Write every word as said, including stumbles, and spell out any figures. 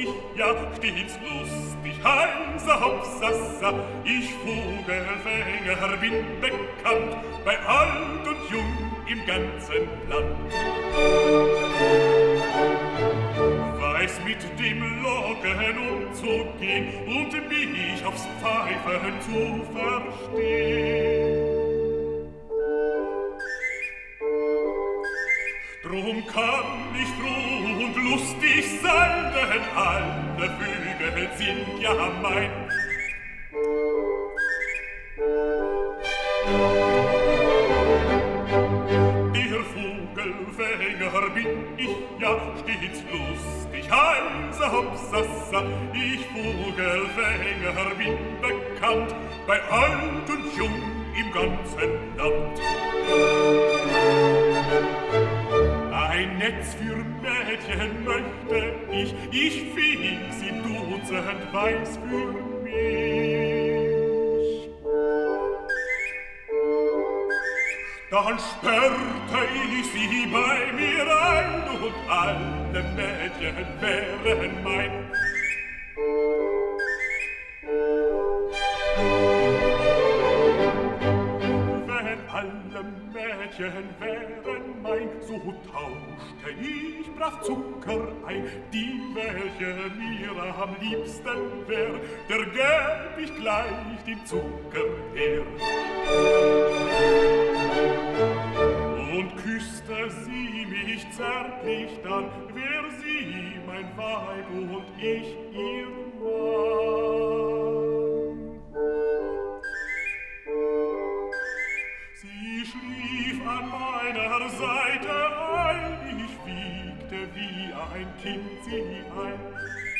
ich ja stets lustig, heiser Hopsassa. Ich Vogelfänger bin bekannt, bei alt und jung im ganzen Land. Weiß mit dem Locken umzugehen und mich aufs Pfeifen zu verstehen. Drum kann ich froh und lustig sein, denn alle Vögel sind ja mein. Der Vogelfänger bin ich ja stets lustig, heiser Hopsassa. Ich Vogelfänger bin bekannt, bei alt und jung im ganzen Land. Ein Netz für Mädchen möchte ich, ich fix im Dutzend weiß für mich. Dann sperrte ich sie bei mir ein und alle Mädchen wären mein. Alle Mädchen wären mein, so tauschte ich brav Zucker ein. Die, welche mir am liebsten wär, der gäb ich gleich den Zucker her. Und küsste sie mich zärtlich dann, wär sie mein Weib und ich ihr Mann. Sie schlief an meiner Seite ein, ich wiegte wie ein Kind sie ein.